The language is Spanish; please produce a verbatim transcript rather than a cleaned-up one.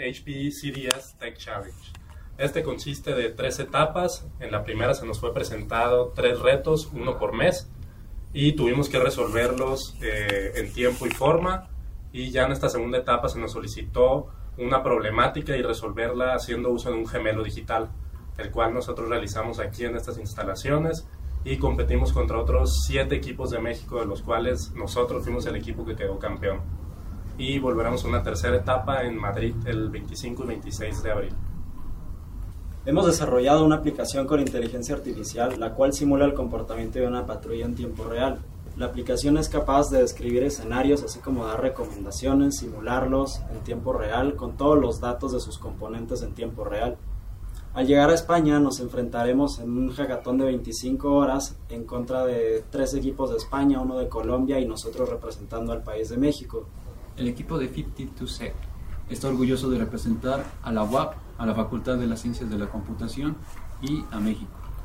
H P E C D S Tech Challenge. Este consiste de tres etapas. En la primera se nos fue presentado tres retos, uno por mes, y tuvimos que resolverlos eh, en tiempo y forma. Y ya en esta segunda etapa se nos solicitó una problemática y resolverla haciendo uso de un gemelo digital, el cual nosotros realizamos aquí en estas instalaciones, y competimos contra otros siete equipos de México, de los cuales nosotros fuimos el equipo que quedó campeón. Y volveremos a una tercera etapa en Madrid el veinticinco y veintiséis de abril. Hemos desarrollado una aplicación con inteligencia artificial, la cual simula el comportamiento de una patrulla en tiempo real. La aplicación es capaz de describir escenarios, así como dar recomendaciones, simularlos en tiempo real, con todos los datos de sus componentes en tiempo real. Al llegar a España nos enfrentaremos en un hackathon de veinticinco horas en contra de tres equipos de España, uno de Colombia y nosotros representando al país de México. El equipo de cincuenta y dos sec está orgulloso de representar a la U A P, a la Facultad de las Ciencias de la Computación y a México.